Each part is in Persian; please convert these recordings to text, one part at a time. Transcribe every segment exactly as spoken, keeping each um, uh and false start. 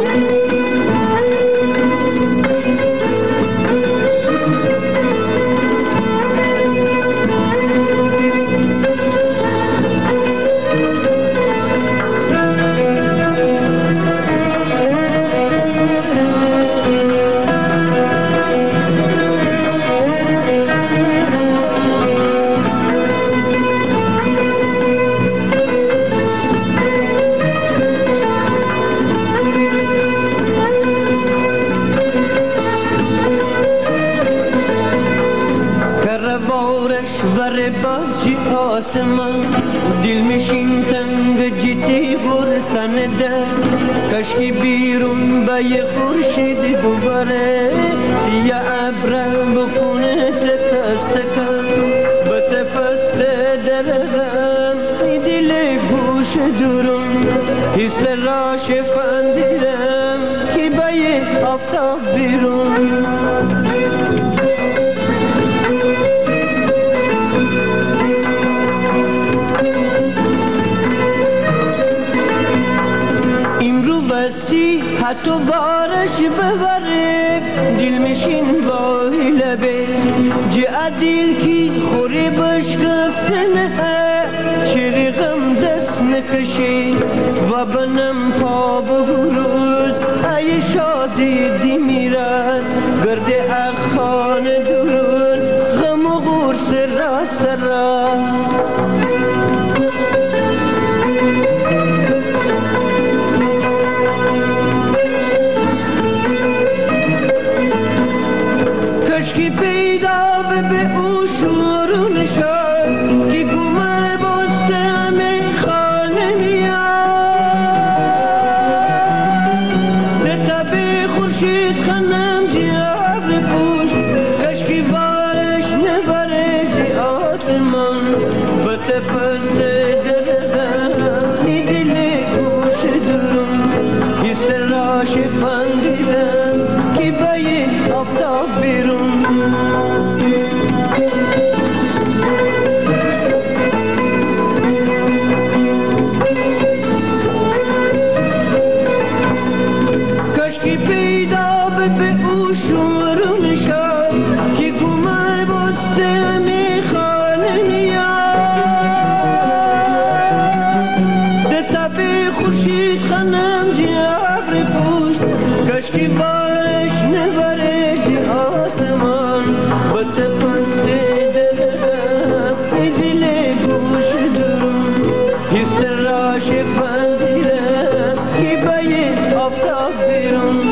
ور بازی آسمان دل میشین تنگ جدی گرسن دست کشکی بیرون به یه خورشید دوباره سیاه ابره بکنه تکس تکس به تپست درهم دل گوش درون حس راش فندیرم که به یه آفتاب بیرون حتی وارش ببره دل میشین وای لبه جعدیل کی خوری بش گفتنه چری غم دست نکشی و بنم پا بگروز ای شادی دی میرست گرد اخان درون غم و غرس راست را کی پیدا به او شورون شد که گومه بستم خانه میاد ده تبی خورشید خنم جیاب پوش کشکی وارش نبره جی آسمان به تپست درهم می دل گوش درون حس راش فندیدم که به یه آفتاب بیرون کشکی پیدا به او شورون شد که گومه بسته می خانه میاد ده تبی خورشید خنم جیابر پوشت کشکی بارش نبره جی آسمان به تپست درهم دل گوش درون حس راش فندیرم که به یه آفتاب بیرون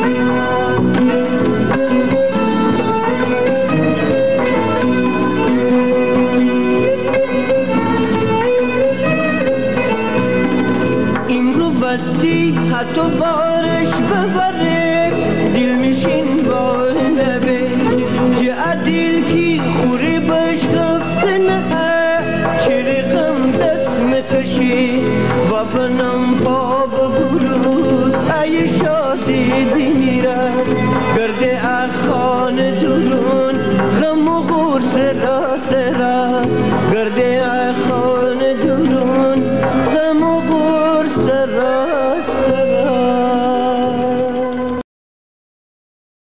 امرو بستی حتی بارش ببره دل میشین وای لبه جعدیل کی خوری بش گفتنه چری غم دست مکشی و بنم پا بگروز ای شادی دی میرد گرد اخان درون غم و غرس راست